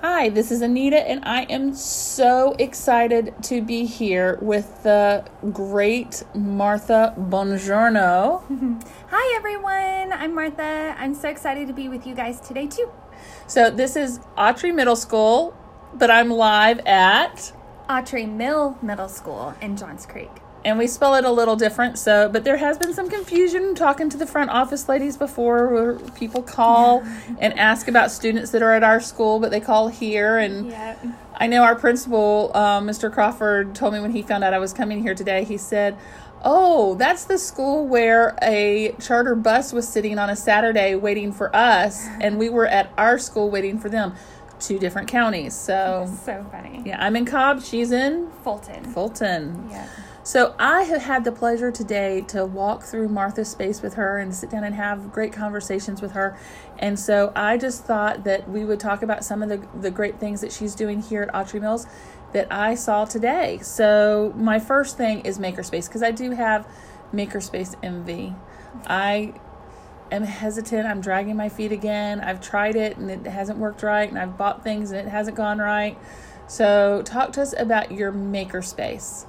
Hi, this is Anita, and I am so excited to be here with the great Martha. Buongiorno. Hi, everyone. I'm Martha. I'm so excited to be with you guys today, too. So this is Autry Middle School, but I'm live at Autry Middle School in Johns Creek. And we spell it a little different, but there has been some confusion talking to the front office ladies before, where people call and ask about students that are at our school, but they call here. And I know our principal, Mr. Crawford, told me when he found out I was coming here today, he said, "Oh, that's the school where a charter bus was sitting on a Saturday waiting for us, and we were at our school waiting for them." 2 different counties. So funny. Yeah, I'm in Cobb. She's in Fulton. Yeah. So I have had the pleasure today to walk through Martha's space with her and sit down and have great conversations with her. And so I just thought that we would talk about some of the great things that she's doing here at Autry Mills that I saw today. So my first thing is Makerspace, because I do have Makerspace envy. I am hesitant. I'm dragging my feet again. I've tried it and it hasn't worked right, and I've bought things and it hasn't gone right. So talk to us about your Makerspace.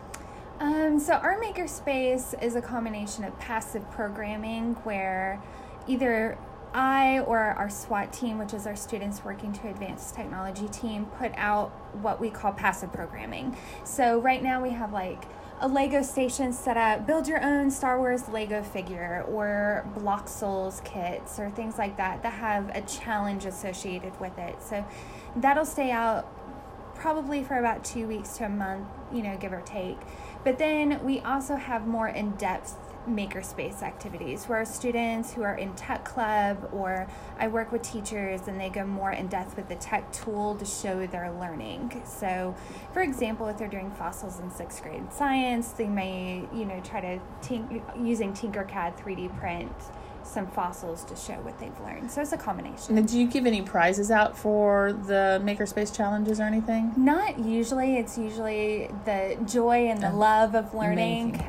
So our Makerspace is a combination of passive programming where either I or our SWAT team, which is our Students Working to Advance Technology team, put out what we call passive programming. So right now we have like a Lego station set up, build your own Star Wars Lego figure, or Block Souls kits, or things like that have a challenge associated with it. So that'll stay out probably for about 2 weeks to a month, give or take. But then we also have more in-depth Makerspace activities where students who are in tech club, or I work with teachers and they go more in depth with the tech tool to show their learning. So for example, if they're doing fossils in 6th grade science, they may, try to using Tinkercad 3D print some fossils to show what they've learned. So it's a combination. Did you give any prizes out for the Makerspace challenges or anything? Not usually. It's usually the joy and the love of learning.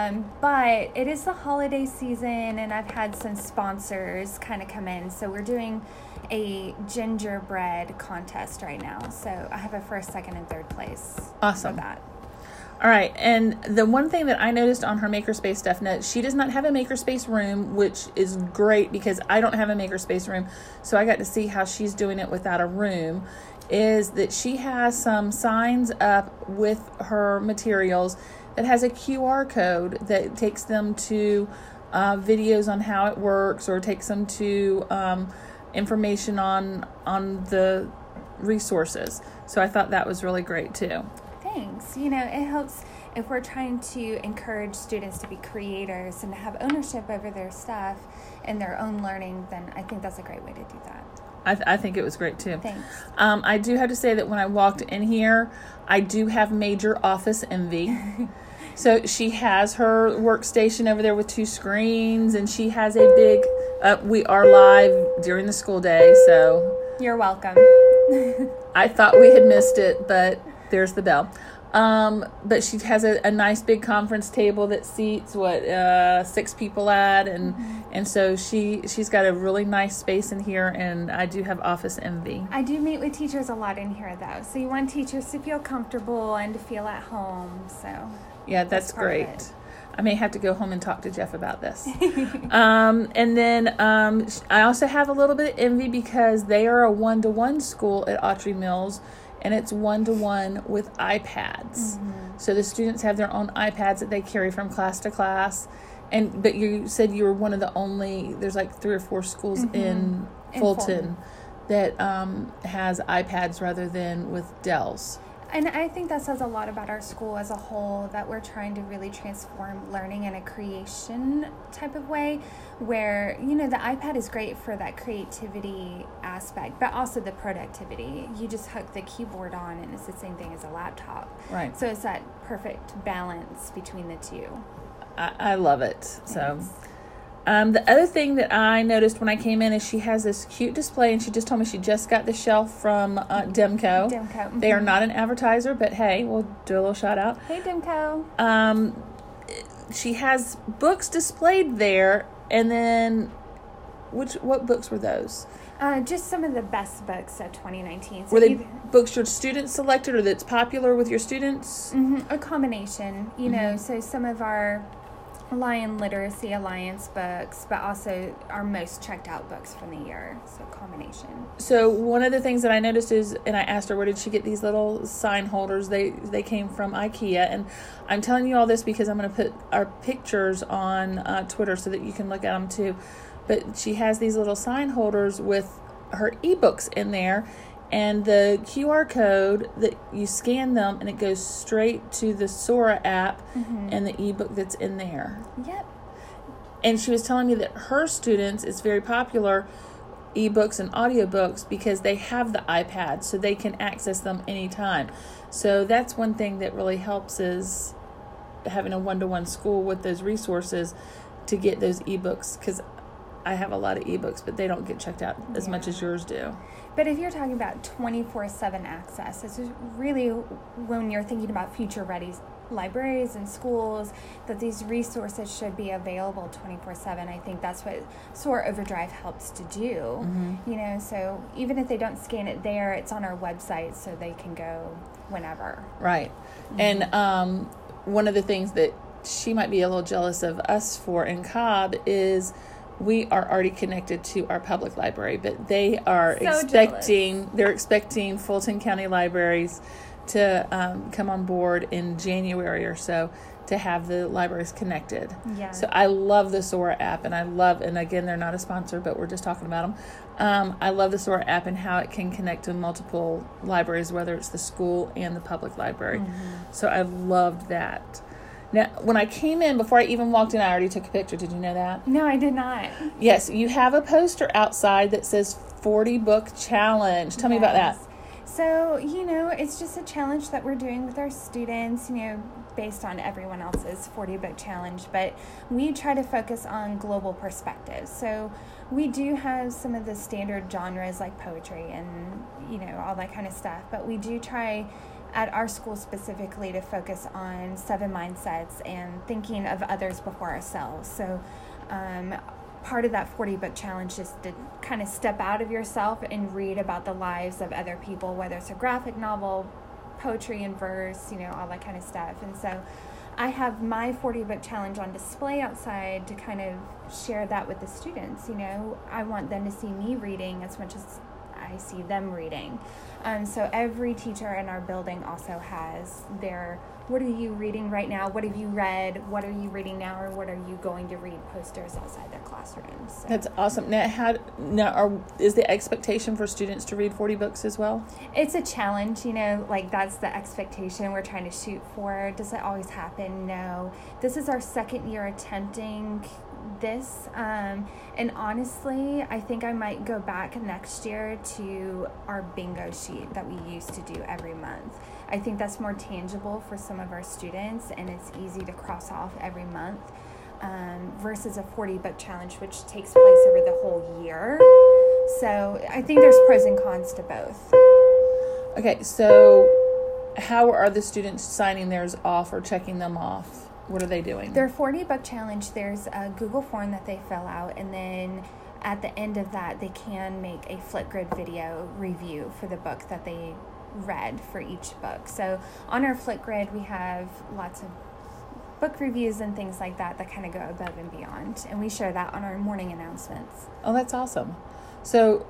But it is the holiday season, and I've had some sponsors kind of come in. So we're doing a gingerbread contest right now. So I have a 1st, 2nd, and 3rd place. Awesome. For that. All right, and the one thing that I noticed on her Makerspace stuff, now she does not have a Makerspace room, which is great because I don't have a Makerspace room, so I got to see how she's doing it without a room, is that she has some signs up with her materials that has a QR code that takes them to videos on how it works, or takes them to information on the resources. So I thought that was really great too. Thanks. It helps if we're trying to encourage students to be creators and to have ownership over their stuff and their own learning, then I think that's a great way to do that. I think it was great too. Thanks. I do have to say that when I walked in here, I do have major office envy. So she has her workstation over there with 2 screens, and she has a big, we are live during the school day, so. You're welcome. I thought we had missed it, but there's the bell. But she has a nice big conference table that seats 6 people at, and so she's got a really nice space in here, and I do have office envy. I do meet with teachers a lot in here though, so you want teachers to feel comfortable and to feel at home. So yeah, that's great. I may have to go home and talk to Jeff about this. And then I also have a little bit of envy because they are a 1-to-1 school at Autry Mills. And it's 1-to-1 with iPads. Mm-hmm. So the students have their own iPads that they carry from class to class. But you said you were one of the only, there's like 3 or 4 schools in Fulton that has iPads rather than with Dells. And I think that says a lot about our school as a whole, that we're trying to really transform learning in a creation type of way where, the iPad is great for that creativity aspect, but also the productivity. You just hook the keyboard on and it's the same thing as a laptop. Right. So it's that perfect balance between the two. I love it. Thanks. So the other thing that I noticed when I came in is she has this cute display, and she just told me she just got the shelf from Demco. Demco. They are not an advertiser, but hey, we'll do a little shout out. Hey, Demco. She has books displayed there, and then what books were those? Just some of the best books of 2019. So Were they books your students selected or that's popular with your students? A combination, you know, so some of our Lion Literacy Alliance books, but also our most checked out books from the year. So combination. So one of the things that I noticed is, and I asked her, where did she get these little sign holders? They came from IKEA. And I'm telling you all this because I'm going to put our pictures on Twitter so that you can look at them too. But she has these little sign holders with her ebooks in there, and the QR code that you scan them and it goes straight to the Sora app and the ebook that's in there. Yep. And she was telling me that her students, it's very popular, ebooks and audiobooks, because they have the iPad so they can access them anytime. So that's one thing that really helps, is having a one-to-one school with those resources to get those ebooks, because I have a lot of ebooks, but they don't get checked out as much as yours do. But if you're talking about 24/7 access, it's really when you're thinking about future-ready libraries and schools, that these resources should be available 24/7. I think that's what Sora Overdrive helps to do. You know, so even if they don't scan it there, it's on our website so they can go whenever. Right. And one of the things that she might be a little jealous of us for in Cobb is we are already connected to our public library, but they are they're expecting Fulton County Libraries to come on board in January or so to have the libraries connected. Yeah. So I love the Sora app, and and again, they're not a sponsor, but we're just talking about them. I love the Sora app and how it can connect to multiple libraries, whether it's the school and the public library. So I loved that. Now, when I came in, before I even walked in, I already took a picture. Did you know that? No, I did not. Yes, you have a poster outside that says 40 Book Challenge. Tell me about that. So, you know, it's just a challenge that we're doing with our students, you know, based on everyone else's 40 Book Challenge. But we try to focus on global perspectives. So we do have some of the standard genres like poetry and, you know, all that kind of stuff. But we do try at our school specifically to focus on 7 mindsets and thinking of others before ourselves. So part of that 40 book challenge is to kind of step out of yourself and read about the lives of other people, whether it's a graphic novel, poetry and verse, you know, all that kind of stuff. And so I have my 40 book challenge on display outside to kind of share that with the students. You know, I want them to see me reading as much as I see them reading. So every teacher in our building also has their, what are you reading right now? What have you read? What are you reading now? Or what are you going to read posters outside their classrooms? So. That's awesome. Is the expectation for students to read 40 books as well? It's a challenge, you know, like that's the expectation we're trying to shoot for. Does it always happen? No. This is our second year attempting this, and honestly, I think I might go back next year to our bingo sheet that we used to do every month. I think that's more tangible for some of our students, and it's easy to cross off every month, versus a 40 book challenge, which takes place over the whole year. So I think there's pros and cons to both. Okay, so how are the students signing theirs off or checking them off? What are they doing? Their 40 book challenge, there's a Google form that they fill out, and then at the end of that, they can make a Flipgrid video review for the book that they read for each book. So on our Flipgrid, we have lots of book reviews and things like that that kind of go above and beyond, and we share that on our morning announcements. Oh, that's awesome. So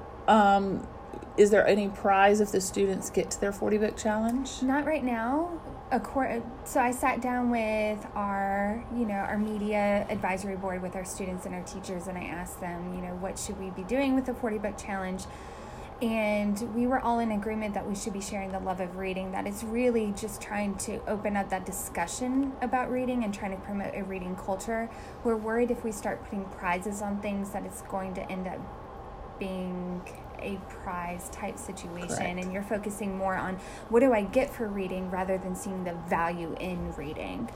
is there any prize if the students get to their 40 book challenge? Not right now. So I sat down with our media advisory board with our students and our teachers, and I asked them, what should we be doing with the 40 book challenge? And we were all in agreement that we should be sharing the love of reading. That is really just trying to open up that discussion about reading and trying to promote a reading culture. We're worried if we start putting prizes on things that it's going to end up being a prize type situation. Correct. And you're focusing more on what do I get for reading rather than seeing the value in reading.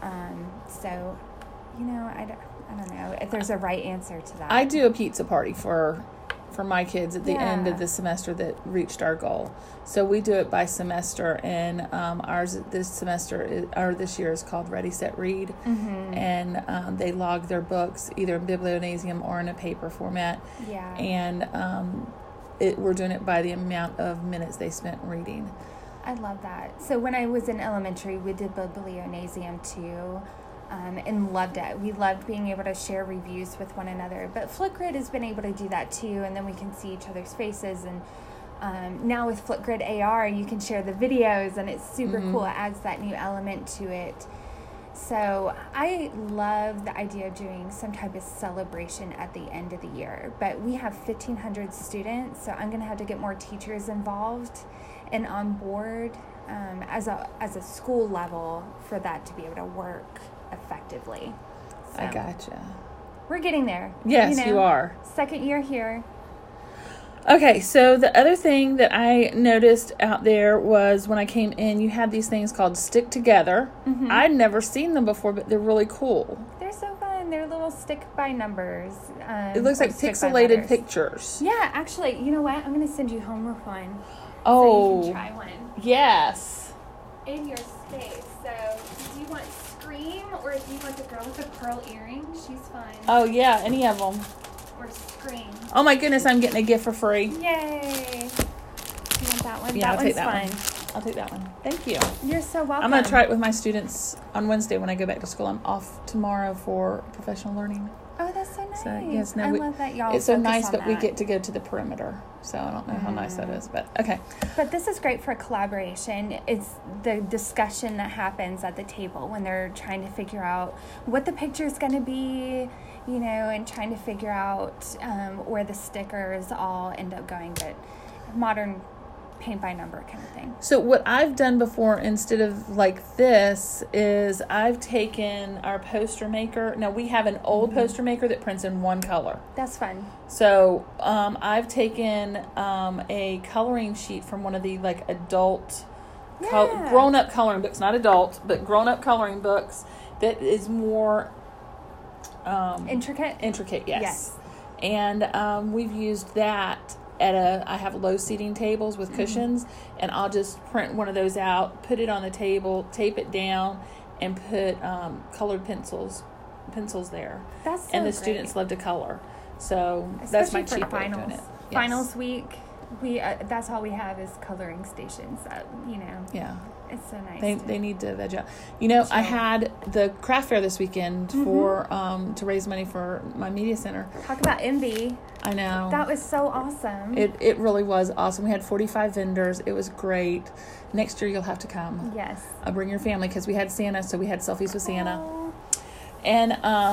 So I don't know if there's a right answer to that. I do a pizza party for for my kids at the end of the semester that reached our goal. So we do it by semester, and ours this year is called Ready, Set, Read. Mm-hmm. And they log their books either in Biblionasium or in a paper format. Yeah. And we're doing it by the amount of minutes they spent reading. I love that. So when I was in elementary, we did Biblionasium too. And loved it. We loved being able to share reviews with one another. But Flipgrid has been able to do that too, and then we can see each other's faces. And now with Flipgrid AR, you can share the videos, and it's super cool. It adds that new element to it. So I love the idea of doing some type of celebration at the end of the year. But we have 1,500 students, so I'm going to have to get more teachers involved and on board as a school level for that to be able to work effectively. So, I gotcha. we're getting there. Yes, you are. Second year here. Okay, so the other thing that I noticed out there was when I came in, you had these things called Stick Together. Mm-hmm. I'd never seen them before, but they're really cool. They're so fun. They're little stick by numbers. It looks like pixelated pictures. Yeah, actually, you know what? I'm going to send you home with one. Oh. So you can try one. Yes. In your space. So, do you want Scream, or if you want the girl with the pearl earrings? She's fun. Oh, yeah, any of them. Or Scream. Oh, my goodness, I'm getting a gift for free. Yay. You want that one? Yeah, I'll take that fun. one. I'll take that one. Thank you. You're so welcome. I'm going to try it with my students on Wednesday when I go back to school. I'm off tomorrow for professional learning. Oh, that's so nice. So, yes, I love that y'all it's so focus nice on that we that. get to go to the perimeter. So I don't know how nice that is, but okay. But this is great for collaboration. It's the discussion that happens at the table when they're trying to figure out what the picture is going to be, you know, and trying to figure out where the stickers all end up going. But modern paint by number kind of thing. So what I've done before instead of like this is I've taken our poster maker. Now we have an old poster maker that prints in one color. That's fun. So I've taken a coloring sheet from one of the like adult grown-up coloring books, not adult, but grown-up coloring books that is more intricate, yes. And we've used that I have low seating tables with cushions, and I'll just print one of those out, put it on the table, tape it down, and put colored pencils there. That's so and the great. Students love to color, so especially that's my for cheap way of finals. doing it. Yes. Finals week, we that's all we have is coloring stations. Yeah. It's so nice. They need to veg out. You know, I had the craft fair this weekend for to raise money for my media center. Talk about envy. I know. That was so awesome. It really was awesome. We had 45 vendors. It was great. Next year you'll have to come. Yes. Bring your family because we had Santa, so we had selfies with Santa. Oh. And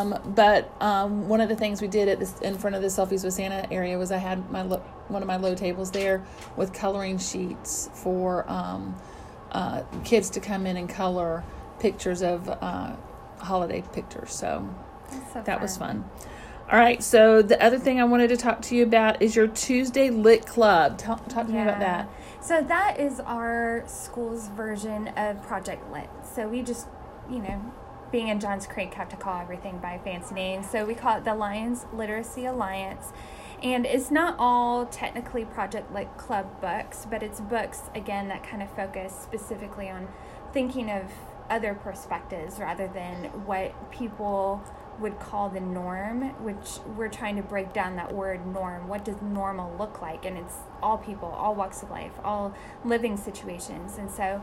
one of the things we did in front of the selfies with Santa area was I had one of my low tables there with coloring sheets for kids to come in and color pictures of holiday pictures. So that was fun. All right, so the other thing I wanted to talk to you about is your Tuesday Lit Club. Talk to me about that. So that is our school's version of Project Lit. So we just, being in Johns Creek, have to call everything by fancy names. So we call it the Lions Literacy Alliance. And it's not all technically Project Lit Club books, but it's books, again, that kind of focus specifically on thinking of other perspectives rather than what people would call the norm, which we're trying to break down that word norm. What does normal look like? And it's all people, all walks of life, all living situations. And so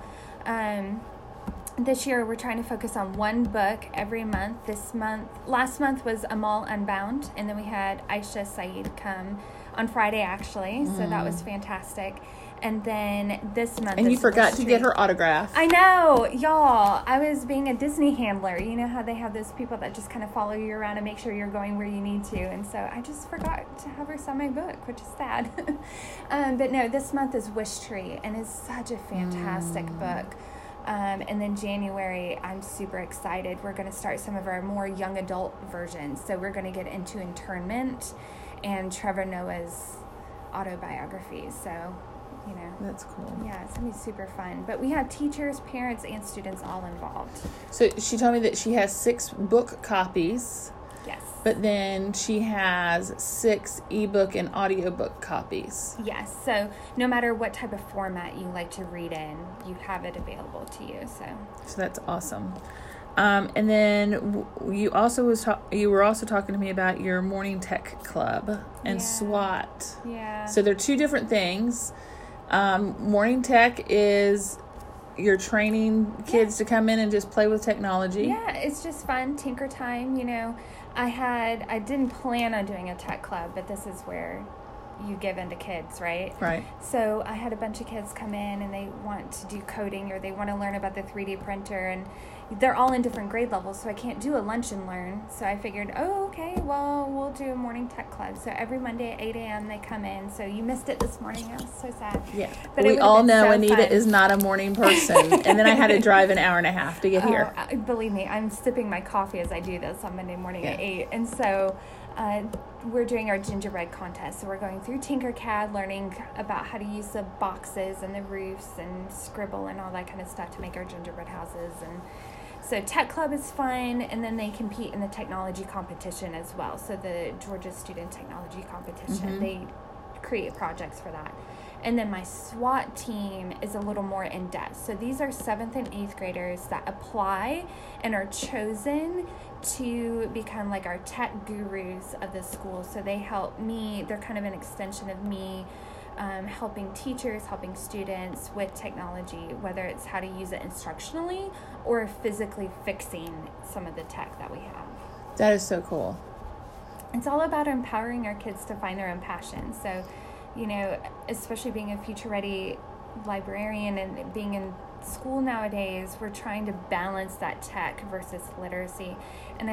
this year we're trying to focus on one book every month. Last month was Amal Unbound, and then we had Aisha Saeed come on Friday actually, so that was fantastic. And then this month... And you forgot to get her autograph. I know, y'all. I was being a Disney handler. You know how they have those people that just kind of follow you around and make sure you're going where you need to. And so I just forgot to have her sign my book, which is sad. But no, this month is Wish Tree, and it's such a fantastic book. And then January, I'm super excited. We're going to start some of our more young adult versions. So we're going to get into Internment and Trevor Noah's autobiography. So... That's cool. Yeah, it's going to be super fun. But we have teachers, parents, and students all involved. So she told me that she has 6 book copies. Yes. But then she has 6 ebook and audiobook copies. Yes. So no matter what type of format you like to read in, you have it available to you. So that's awesome. And then you were also talking to me about your morning tech club and SWAT. Yeah. So they're 2 different things. Morning tech is you're training kids to come in and just play with technology. Yeah, it's just fun, tinker time. You know, I didn't plan on doing a tech club, but this is where you give into kids, right? Right. So I had a bunch of kids come in and they want to do coding or they want to learn about the 3D printer, and they're all in different grade levels, so I can't do a lunch and learn. So I figured, okay, well, we'll do a morning tech club. So every Monday at 8 a.m. they come in. So you missed it this morning. I was so sad. Yeah. But we all know so Anita fun. is not a morning person. And then I had to drive an hour and a half to get here. Believe me, I'm sipping my coffee as I do this on Monday morning at 8. And so we're doing our gingerbread contest. So we're going through Tinkercad, learning about how to use the boxes and the roofs and scribble and all that kind of stuff to make our gingerbread houses. And so Tech Club is fun, and then they compete in the technology competition as well. So the Georgia Student Technology Competition, they create projects for that. And then my SWAT team is a little more in-depth. So these are 7th and 8th graders that apply and are chosen to become like our tech gurus of the school. So they help me, they're kind of an extension of me, helping teachers, helping students with technology, whether it's how to use it instructionally or physically fixing some of the tech that we have. That is so cool. It's all about empowering our kids to find their own passion. So, you know, especially being a future-ready librarian and being in school nowadays, we're trying to balance that tech versus literacy. And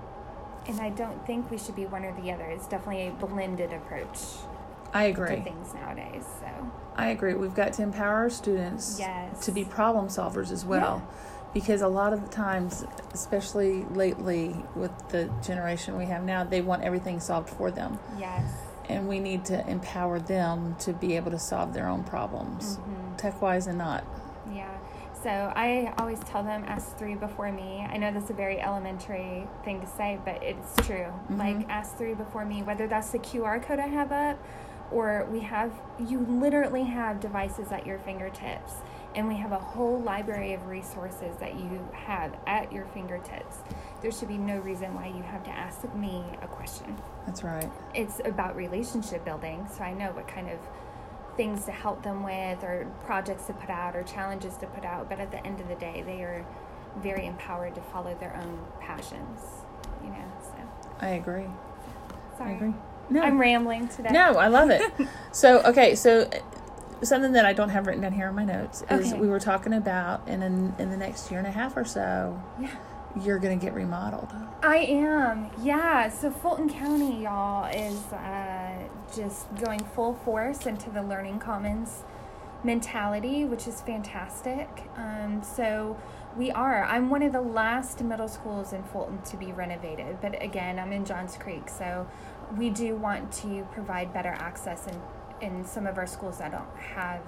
I don't think we should be one or the other. It's definitely a blended approach. I agree. To things nowadays. So I agree. We've got to empower our students to be problem solvers as well. Yeah. Because a lot of the times, especially lately with the generation we have now, they want everything solved for them. Yes. And we need to empower them to be able to solve their own problems, tech-wise and not. Yeah. So I always tell them, ask 3 before me. I know that's a very elementary thing to say, but it's true. Like, ask 3 before me, whether that's the QR code I have up, or you literally have devices at your fingertips. And we have a whole library of resources that you have at your fingertips. There should be no reason why you have to ask me a question. That's right. It's about relationship building, so I know what kind of things to help them with, or projects to put out, or challenges to put out. But at the end of the day, they are very empowered to follow their own passions, you know. So I agree. Sorry. I agree. No. I'm rambling today. No, I love it. So something that I don't have written down here in my notes is we were talking about in the next year and a half or so, you're going to get remodeled. I am, yeah. So Fulton County, y'all, is just going full force into the Learning Commons mentality, which is fantastic. So I'm one of the last middle schools in Fulton to be renovated. But again, I'm in Johns Creek, so we do want to provide better access in some of our schools that don't have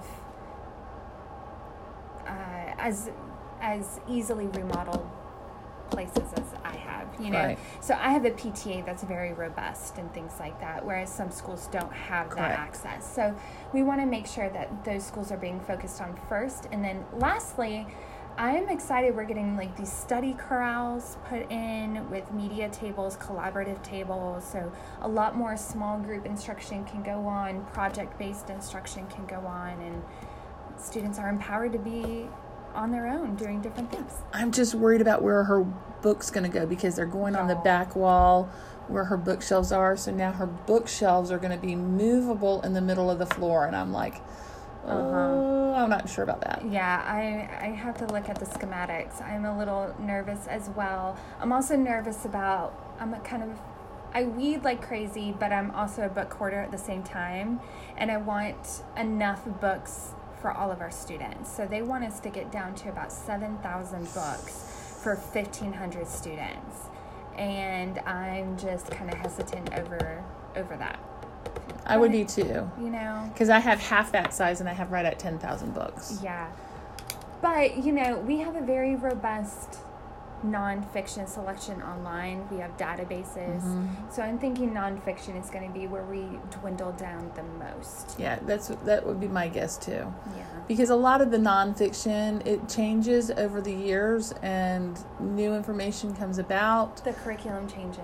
as easily remodeled places as I have, you know. Right. So I have a PTA that's very robust and things like that, whereas some schools don't have that access. So we want to make sure that those schools are being focused on first. And then lastly, I'm excited we're getting like these study corrals put in with media tables, collaborative tables, so a lot more small group instruction can go on, project-based instruction can go on, and students are empowered to be on their own doing different things. I'm just worried about where her book's going to go, because they're going on the back wall where her bookshelves are. So now her bookshelves are going to be movable in the middle of the floor, and I'm like, I'm not sure about that. Yeah, I have to look at the schematics. I'm a little nervous as well. I'm also nervous about, I weed like crazy, but I'm also a book hoarder at the same time, and I want enough books for all of our students. So they want us to get down to about 7,000 books for 1,500 students. And I'm just kind of hesitant over that. I would be too. You know? Because I have half that size and I have right at 10,000 books. Yeah. But, you know, we have a very robust nonfiction selection online. We have databases. So I'm thinking nonfiction is going to be where we dwindle down the most. Yeah, that would be my guess too. Yeah. Because a lot of the nonfiction, it changes over the years and new information comes about. The curriculum changes.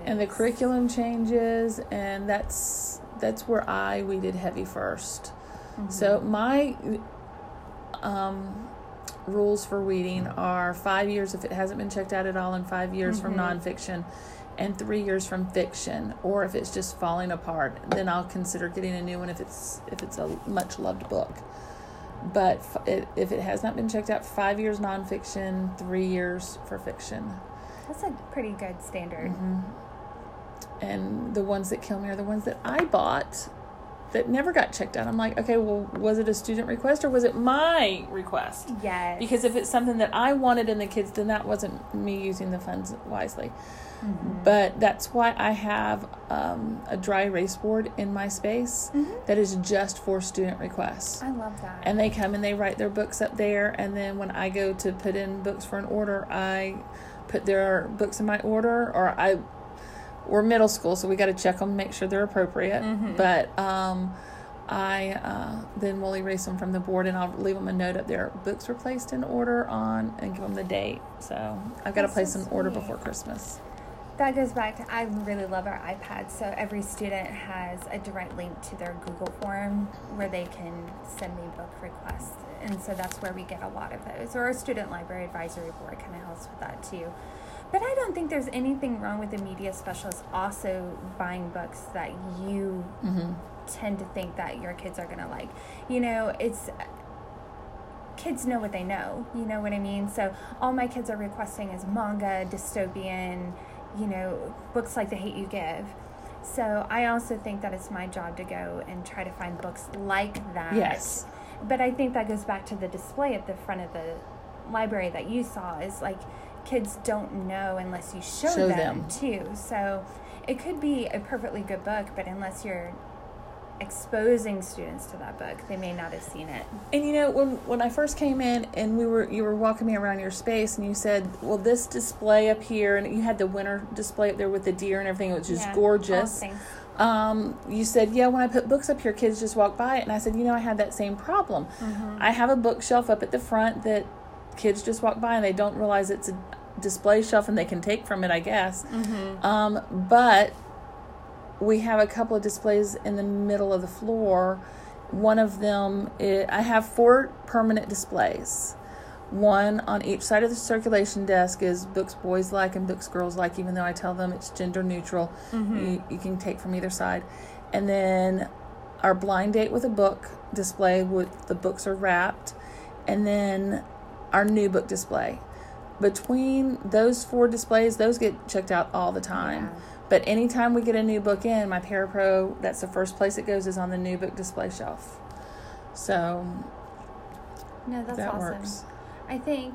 And that's where we did heavy first. So my rules for weeding are 5 years if it hasn't been checked out at all, and 5 years from nonfiction, and 3 years from fiction. Or if it's just falling apart, then I'll consider getting a new one if it's a much loved book. But if it has not been checked out, 5 years nonfiction, 3 years for fiction. That's a pretty good standard. And the ones that kill me are the ones that I bought that never got checked out. I'm like, okay, well, was it a student request or was it my request? Yes. Because if it's something that I wanted in the kids, then that wasn't me using the funds wisely. But that's why I have a dry erase board in my space that is just for student requests. I love that. And they come and they write their books up there, and then when I go to put in books for an order, I put their books in my order, or we're middle school, so we got to check them, make sure they're appropriate. But I then will erase them from the board, and I'll leave them a note up there. Books were placed in order on, and give them the date. So I've got to place an order before Christmas. That goes back to, I really love our iPads. So every student has a direct link to their Google form where they can send me book requests. And so that's where we get a lot of those. Or our student library advisory board kind of helps with that too. But I don't think there's anything wrong with the media specialist also buying books that you tend to think that your kids are going to like. You know, kids know what they know. You know what I mean? So all my kids are requesting is manga, dystopian, books like The Hate U Give. So I also think that it's my job to go and try to find books like that. Yes. But I think that goes back to the display at the front of the library that you saw, is like kids don't know unless you show them too. So it could be a perfectly good book, but unless you're exposing students to that book, they may not have seen it. And when I first came in and you were walking me around your space, and you said, well, this display up here, and you had the winter display up there with the deer and everything, which is gorgeous. You said, when I put books up here, kids just walk by it. And I said, I had that same problem. I have a bookshelf up at the front that kids just walk by and they don't realize it's a display shelf and they can take from it, I guess. But we have a couple of displays in the middle of the floor. One of them, I have 4 permanent displays. One on each side of the circulation desk is books boys like and books girls like, even though I tell them it's gender neutral. You can take from either side. And then our blind date with a book display, with the books are wrapped. And then our new book display. Between those 4 displays, those get checked out all the time. But anytime we get a new book in, my Parapro, that's the first place it goes, is on the new book display shelf. So no, that's that awesome. Works. I think,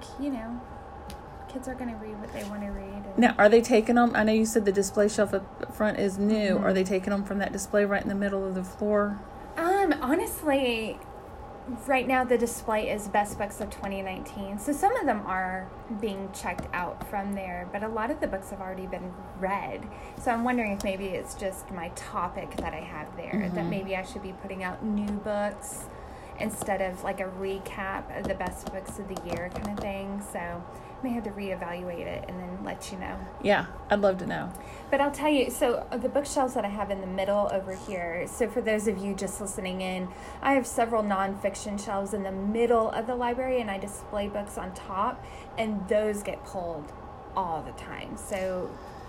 kids are going to read what they want to read. Now, are they taking them? I know you said the display shelf up front is new. Are they taking them from that display right in the middle of the floor? Honestly, right now the display is Best Books of 2019. So some of them are being checked out from there, but a lot of the books have already been read. So I'm wondering if maybe it's just my topic that I have there, that maybe I should be putting out new books instead of like a recap of the best books of the year kind of thing. So I may have to reevaluate it and then let you know. Yeah, I'd love to know. But I'll tell you, so the bookshelves that I have in the middle over here, so for those of you just listening in, I have several nonfiction shelves in the middle of the library, and I display books on top, and those get pulled all the time. So,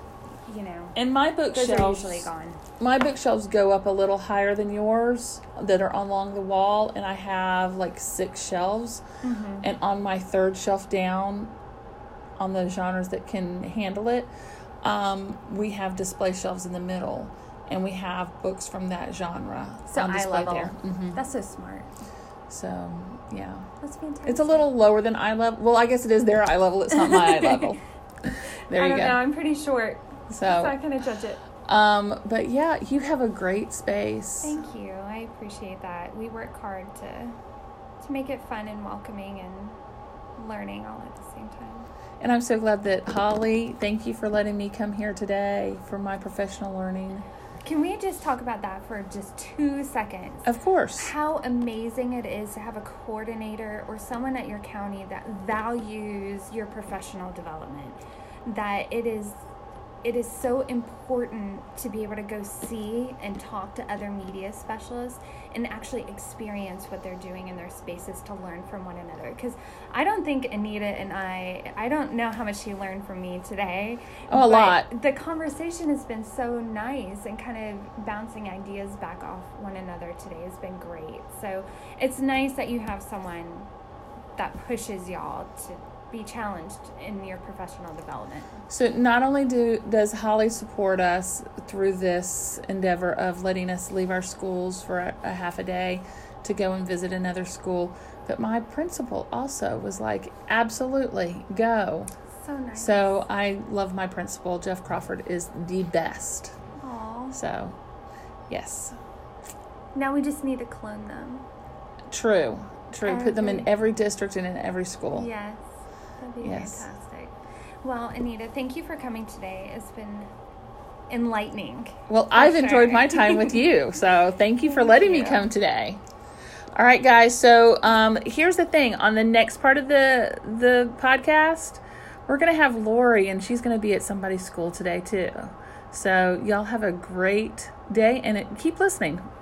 and my bookshelves, those are usually gone. My bookshelves go up a little higher than yours that are along the wall, and I have like 6 shelves. And on my 3rd shelf down, on the genres that can handle it, we have display shelves in the middle, and we have books from that genre so on display eye level. there. That's so smart. So yeah, that's fantastic. It's a little lower than eye level. Well, I guess it is their eye level. It's not my eye level. There you go. I don't know. I'm pretty short, so I kind of judge it. But yeah, you have a great space. Thank you. I appreciate that. We work hard to make it fun and welcoming and learning all at the same time. And I'm so glad that Holly, thank you for letting me come here today for my professional learning. Can we just talk about that for just 2 seconds? Of course. How amazing it is to have a coordinator or someone at your county that values your professional development. That it is so important to be able to go see and talk to other media specialists and actually experience what they're doing in their spaces to learn from one another. Because I don't think Anita and I don't know how much she learned from me today. Oh, a lot. The conversation has been so nice, and kind of bouncing ideas back off one another today has been great. So it's nice that you have someone that pushes y'all to be challenged in your professional development. So not only does Holly support us through this endeavor of letting us leave our schools for a half a day to go and visit another school, but my principal also was like, absolutely, go. So nice. So I love my principal. Jeff Crawford is the best. Aww. So, yes. Now we just need to clone them. True. Put them in every district and in every school. Yes. That'd be fantastic. Well, Anita, thank you for coming today. It's been enlightening. Well, I've enjoyed my time with you, so thank you for letting me come today. All right, guys, so here's the thing. On the next part of the podcast, we're going to have Lori, and she's going to be at somebody's school today, too. So y'all have a great day, and keep listening.